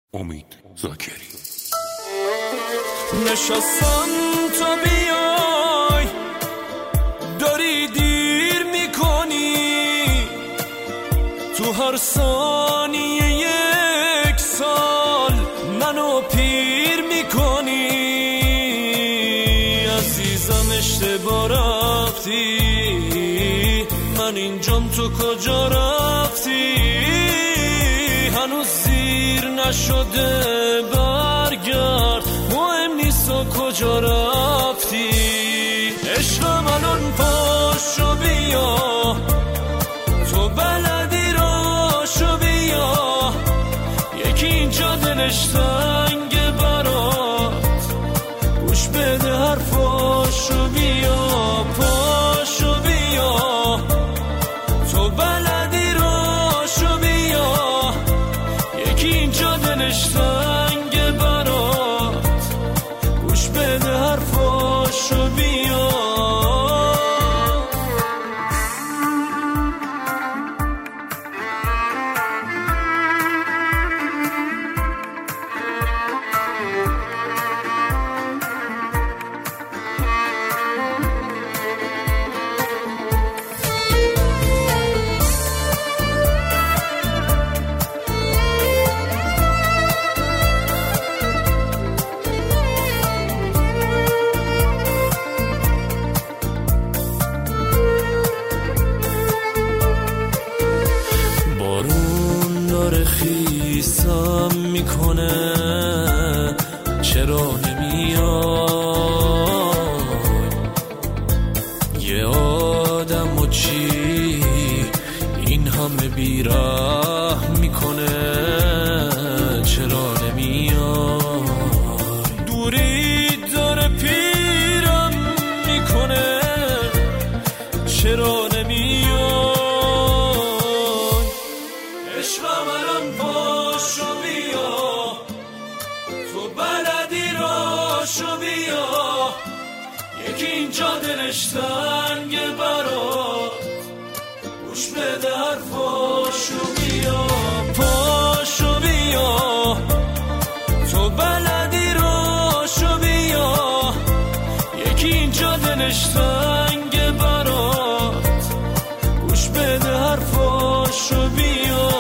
امید زاکری. نشستم تا بیای، داری دیر میکنی، تو هر ثانیه یک سال منو پیر میکنی. عزیزم اشتباه رفتی، من اینجام تو کجا رفتی؟ هنوز زیر نشده برگرد، مهم نیست و کجا رفتی. عشقم الان پاشو بیا، تو بلدی راشو بیا، یکی اینجا دلش تنگه برات، گوش بده حرفاشو بیا. پاشو بیا، تو بلدی راشو بیا، یکی اینجا دلش تنگه برات، گوش بده حرفاشو بیا. خیسم میکنه، چرا نمیای؟ یه آدم و چی این همه بیرحم میکنه، چرا نمیای؟ دوری داره پیرم میکنه، چرا نمیای؟ عشقم الان پاشو بیا، تو بلدی راشو بیا، یکی اینجا دلش تنگه برات، گوش بده حرفاشو بیا. پاشو بیا، تو بلدی راشو بیا، یکی اینجا دلش تنگه برات، گوش بده حرفاشو بیا.